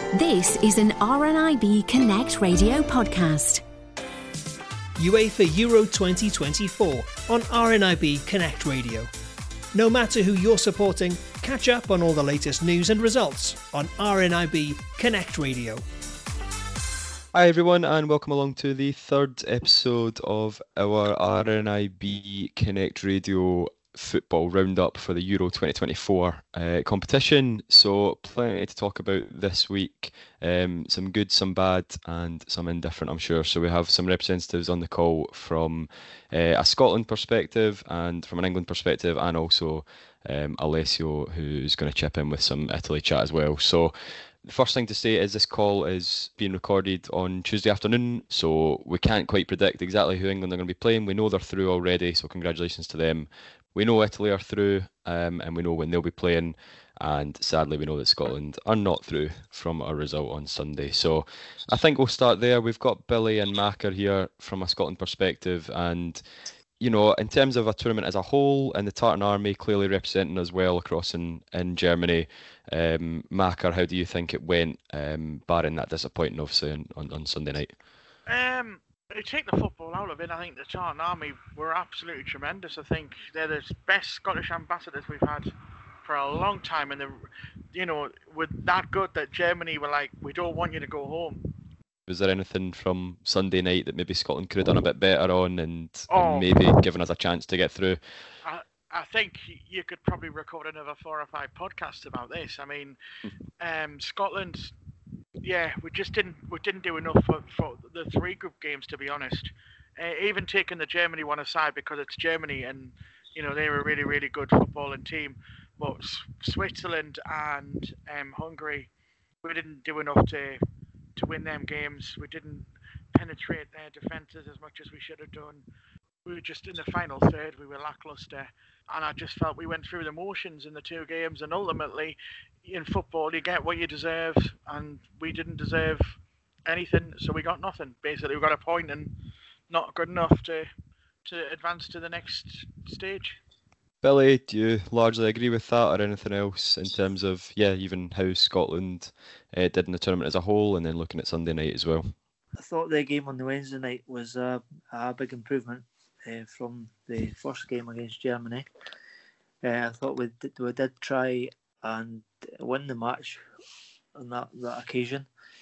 This is an RNIB Connect radio podcast. UEFA Euro 2024 on RNIB Connect Radio. No matter who you're supporting, catch up on all the latest news and results on RNIB Connect Radio. Hi everyone, and welcome along to the third episode of our RNIB Connect Radio football roundup for the Euro 2024 competition. So plenty to talk about this week, some good, some bad and some indifferent, I'm sure. So we have some representatives on the call from a Scotland perspective and from an England perspective, and also Alessio, who's going to chip in with some Italy chat as well. So the first thing to say is this call is being recorded on Tuesday afternoon, so we can't quite predict exactly who England are going to be playing. We know they're through already, so congratulations to them. We know Italy are through, and we know when they'll be playing, and sadly we know that Scotland are not through from a result on Sunday. So I think we'll start there. We've got Billy and Macker here from a Scotland perspective, and you know, in terms of a tournament as a whole, and the Tartan Army clearly representing us well across in Germany, Macker, how do you think it went, barring that disappointing obviously on Sunday night? To take the football out of it, I think the Tartan Army were absolutely tremendous. I think they're the best Scottish ambassadors we've had for a long time, and were that good that Germany were like, we don't want you to go home. Was there anything from Sunday night that maybe Scotland could have done a bit better on and maybe given us a chance to get through? I think you could probably record another 4 or 5 podcasts about this. I mean, Scotland, yeah, we didn't do enough for the 3 group games, to be honest. Even taking the Germany one aside, because it's Germany and they're a really, really good footballing team. But Switzerland and Hungary, we didn't do enough to win them games. We didn't penetrate their defences as much as we should have done. We were just in the final third, we were lacklustre, and I just felt we went through the motions in the 2 games, and ultimately in football you get what you deserve, and we didn't deserve anything, so we got nothing. Basically we got a point and not good enough to advance to the next stage. Billy, do you largely agree with that, or anything else in terms of even how Scotland did in the tournament as a whole, and then looking at Sunday night as well? I thought the game on the Wednesday night was a big improvement from the first game against Germany. I thought we did try and win the match on that occasion,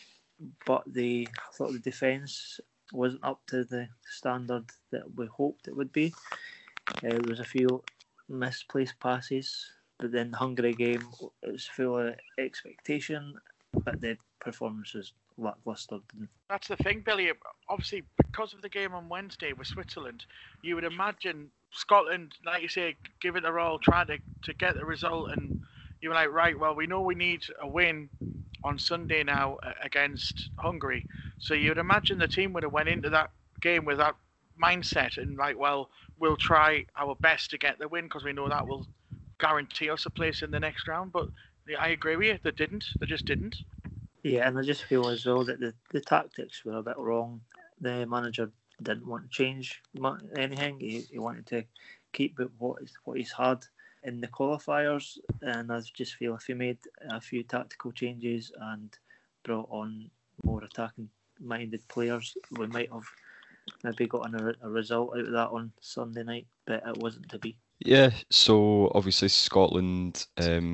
but I thought the defence wasn't up to the standard that we hoped it would be. There was a few misplaced passes, but then the Hungary game, it was full of expectation, but the performance was lacklustre. That's the thing, Billy. Obviously, because of the game on Wednesday with Switzerland, you would imagine Scotland, like you say, give it their all, trying to get the result, and you were like, right, well, we know we need a win on Sunday now against Hungary. So you would imagine the team would have went into that game with that mindset and like, well, we'll try our best to get the win because we know that will guarantee us a place in the next round. But I agree with you, they didn't. They just didn't. Yeah, and I just feel as though that the tactics were a bit wrong. The manager didn't want to change anything. He wanted to keep it what he's had in the qualifiers, and I just feel if he made a few tactical changes and brought on more attacking-minded players, we might have maybe gotten a result out of that on Sunday night, but it wasn't to be. Yeah, so obviously Scotland,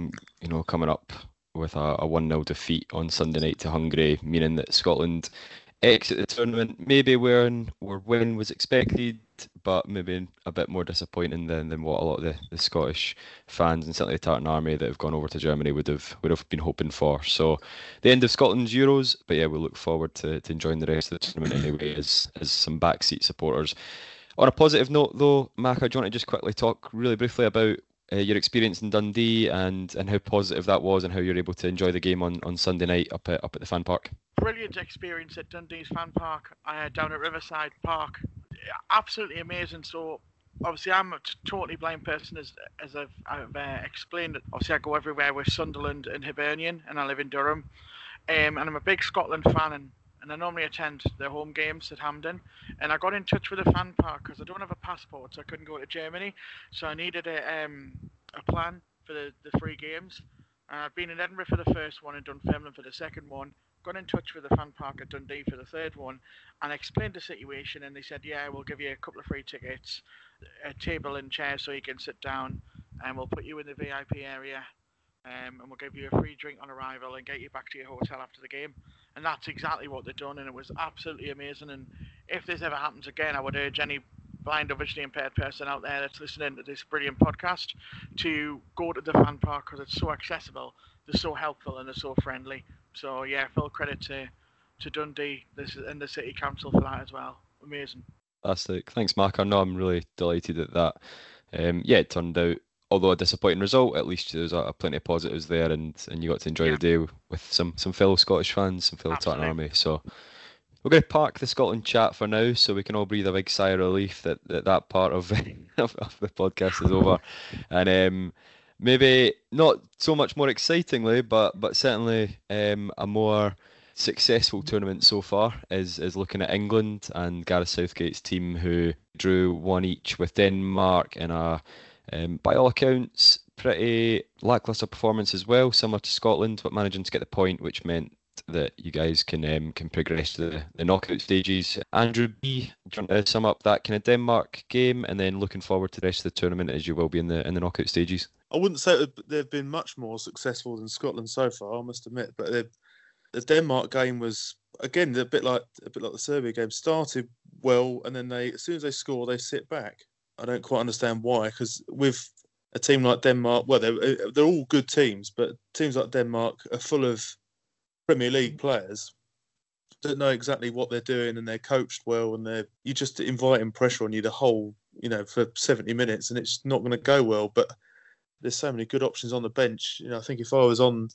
coming up with a 1-0 defeat on Sunday night to Hungary, meaning that Scotland exit the tournament maybe where win was expected, but maybe a bit more disappointing than what a lot of the Scottish fans and certainly the Tartan Army that have gone over to Germany would have been hoping for. So the end of Scotland's Euros, but yeah, we'll look forward to enjoying the rest of the tournament anyway as some backseat supporters. On a positive note though, Maka, do you want to just quickly talk really briefly about your experience in Dundee and how positive that was and how you're able to enjoy the game on Sunday night up at the fan park? Brilliant experience at Dundee's fan park, down at Riverside Park. Absolutely amazing. So obviously I'm a totally blind person as I've explained. Obviously I go everywhere with Sunderland and Hibernian, and I live in Durham. And I'm a big Scotland fan, and I normally attend their home games at Hampden. And I got in touch with the fan park because I don't have a passport, so I couldn't go to Germany. So I needed a plan for the 3 games. I'd been in Edinburgh for the first one and Dunfermline for the second one. Got in touch with the fan park at Dundee for the third one, and explained the situation. And they said, "Yeah, we'll give you a couple of free tickets, a table and chairs so you can sit down, and we'll put you in the VIP area, and we'll give you a free drink on arrival and get you back to your hotel after the game." And that's exactly what they've done, and it was absolutely amazing. And if this ever happens again, I would urge any blind or visually impaired person out there that's listening to this brilliant podcast to go to the fan park, because it's so accessible, they're so helpful, and they're so friendly. So yeah, full credit to Dundee and the City Council for that as well. Amazing. Fantastic. Thanks, Mark. I know I'm really delighted at that. It turned out, although a disappointing result, at least there's plenty of positives there, and you got to enjoy the day with some fellow Scottish fans, some fellow Tartan Army. So we're going to park the Scotland chat for now, so we can all breathe a big sigh of relief that part of the podcast is over. And maybe not so much more excitingly, but certainly a more successful tournament so far is looking at England and Gareth Southgate's team, who drew 1 each with Denmark in a by all accounts pretty lacklustre performance as well, similar to Scotland, but managing to get the point, which meant that you guys can progress to the knockout stages. Andrew B, do you want to sum up that kind of Denmark game, and then looking forward to the rest of the tournament as you will be in the knockout stages? I wouldn't say they've been much more successful than Scotland so far, I must admit, but the Denmark game was, again, a bit like the Serbia game. Started well, and then as soon as they score, they sit back. I don't quite understand why, because with a team like Denmark, well, they're all good teams, but teams like Denmark are full of Premier League players that know exactly what they're doing, and they're coached well, and you're just inviting pressure on you the whole, for 70 minutes, and it's not going to go well. But there's so many good options on the bench. I think if I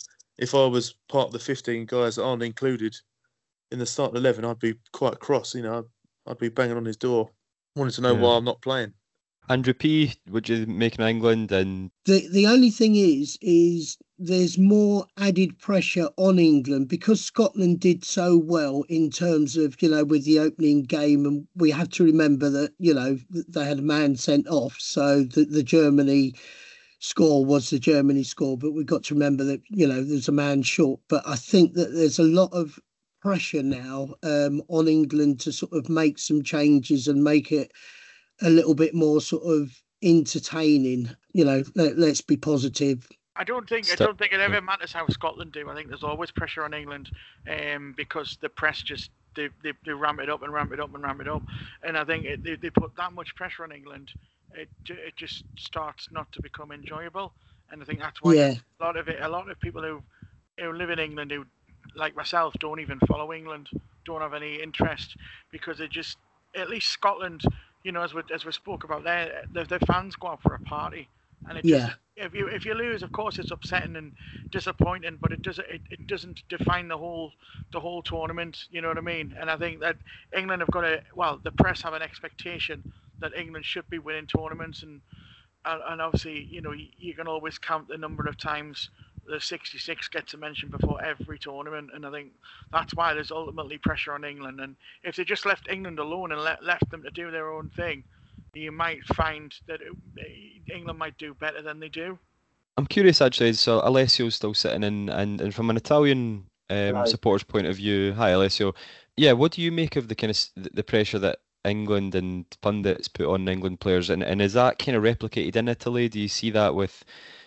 was part of the 15 guys that aren't included in the start 11, I'd be quite cross. I'd be banging on his door, wanting to know why I'm not playing. Andrew P, would you make in England? And the only thing is there's more added pressure on England because Scotland did so well in terms of, with the opening game, and we have to remember that, they had a man sent off, so the Germany score was the Germany score, but we've got to remember that, there's a man short. But I think that there's a lot of pressure now on England to sort of make some changes and make it a little bit more sort of entertaining. Let's be positive. I don't think it ever matters how Scotland do. I think there's always pressure on England because the press just they ramp it up and ramp it up and ramp it up, and I think they put that much pressure on England, it just starts not to become enjoyable. And I think that's why a lot of people who live in England, who like myself don't even follow England, don't have any interest, because they just, at least Scotland, as we spoke about there, the fans go out for a party, and if you lose, of course it's upsetting and disappointing, but it doesn't define the whole tournament. You know what I mean? And I think that England have got the press have an expectation that England should be winning tournaments, and obviously you can always count the number of times the 66 gets a mention before every tournament, and I think that's why there's ultimately pressure on England. And if they just left England alone and left them to do their own thing, you might find that England might do better than they do. I'm curious actually, so Alessio's still sitting in, and from an Italian supporter's point of view, hi Alessio, what do you make of the kind of the pressure that England and pundits put on England players, and is that kind of replicated in Italy? Do you see that with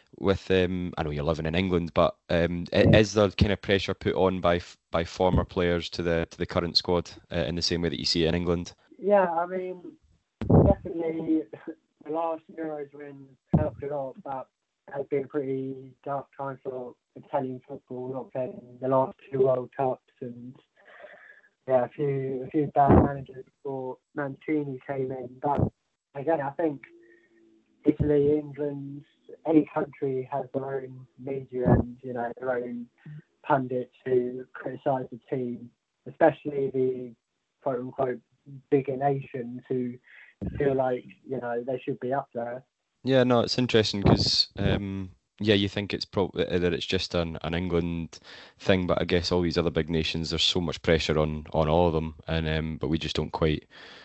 I know you're living in England, but is there kind of pressure put on by former players to the current squad in the same way that you see it in England? Yeah, I mean, definitely the last Euros win helped a lot. That has been a pretty dark time for Italian football, not playing the last 2 World Cups, and a few bad managers before Mancini came in. But again, I think Italy, England, any country has their own media and their own pundits who criticise the team, especially the quote unquote bigger nations who feel like they should be up there. Yeah, no, it's interesting because you think it's probably that it's just an England thing, but I guess all these other big nations, there's so much pressure on all of them, and but we just don't quite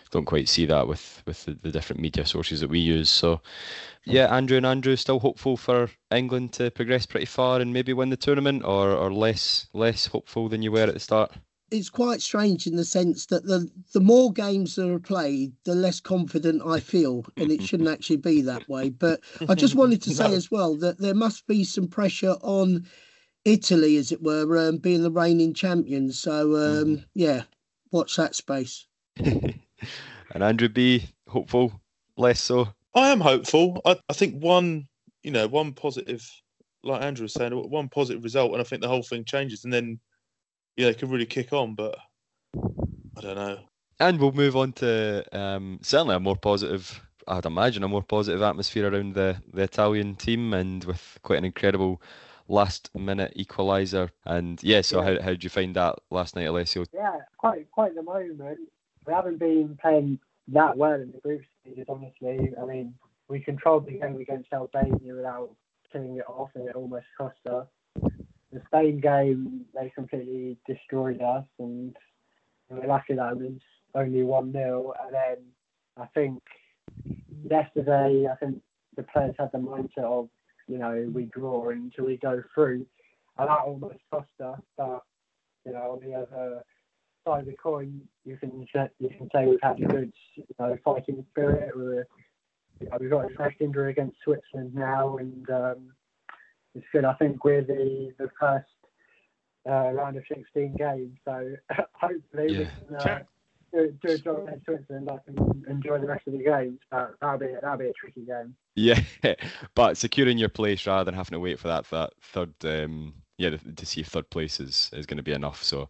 don't quite see that with the different media sources that we use. So yeah, Andrew, still hopeful for England to progress pretty far and maybe win the tournament, or less hopeful than you were at the start? It's quite strange in the sense that the more games that are played, the less confident I feel, and it shouldn't actually be that way. But I just wanted to say as well that there must be some pressure on Italy, as it were, being the reigning champions. So yeah, watch that space. And Andrew B, hopeful, less so? I am hopeful. I think one positive, like Andrew was saying, one positive result, and I think the whole thing changes, and then it could really kick on. But I don't know. And we'll move on to certainly a more positive, I'd imagine, a more positive atmosphere around the Italian team, and with quite an incredible last-minute equaliser. And so how did you find that last night, Alessio? Yeah, quite the moment. We haven't been playing that well in the group stages, honestly. I mean, we controlled the game against Albania without killing it off, and it almost cost us. The Spain game, they completely destroyed us, and we're lucky that it was only 1-0. And then I think yesterday, the players had the mindset of, we draw until we go through, and that almost cost us. But on the other side of the coin, you can say we've had a good fighting spirit. We've got a fresh injury against Switzerland now, and it's good. I think we're the first round of 16 games, so hopefully we can do a job against Switzerland. I can enjoy the rest of the games. That'll be a tricky game. Yeah, but securing your place rather than having to wait for that third, to see if third place is going to be enough. So,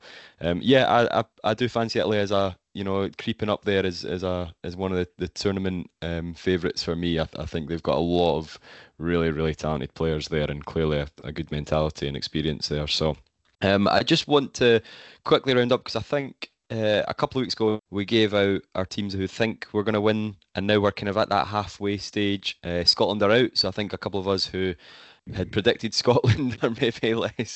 I do fancy Italy as a creeping up there as one of the tournament favourites for me. I think they've got a lot of really, really talented players there, and clearly a good mentality and experience there. So, I just want to quickly round up, because I think a couple of weeks ago we gave out our teams who think we're going to win, and now we're kind of at that halfway stage. Scotland are out, so I think a couple of us who had predicted Scotland are maybe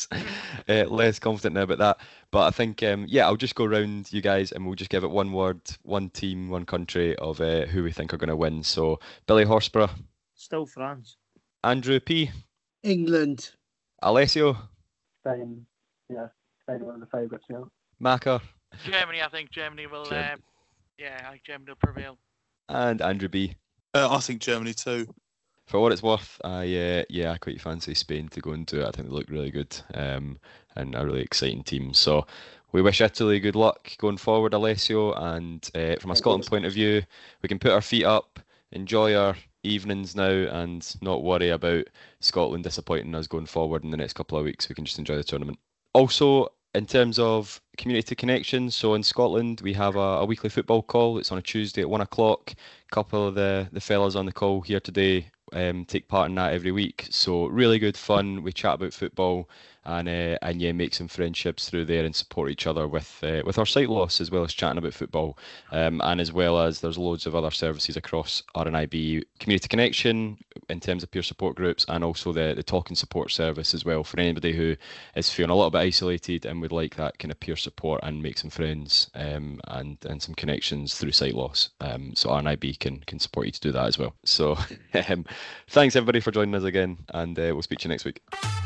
less confident now about that. But I think I'll just go round you guys, and we'll just give it one word, one team, one country of who we think are going to win. So Billy Horsburgh. Still France. Andrew P. England. Alessio. Spain. Yeah, Spain are one of the favourites now. Macca. Germany, I think Germany will. I think Germany will prevail. And Andrew B. I think Germany too. For what it's worth, I quite fancy Spain to go and do it. I think they look really good, and a really exciting team. So we wish Italy good luck going forward, Alessio. And from a Scotland point of view, we can put our feet up, enjoy our evenings now, and not worry about Scotland disappointing us going forward in the next couple of weeks. We can just enjoy the tournament. Also, in terms of community connections, so in Scotland we have a weekly football call. It's on a Tuesday at 1 o'clock. A couple of the fellas on the call here today take part in that every week. So really good fun. We chat about football, and make some friendships through there and support each other with our sight loss, as well as chatting about football, and as well as there's loads of other services across RNIB Community Connection in terms of peer support groups, and also the talking support service as well for anybody who is feeling a little bit isolated and would like that kind of peer support and make some friends and some connections through sight loss. So RNIB can support you to do that as well. So thanks everybody for joining us again, and we'll speak to you next week.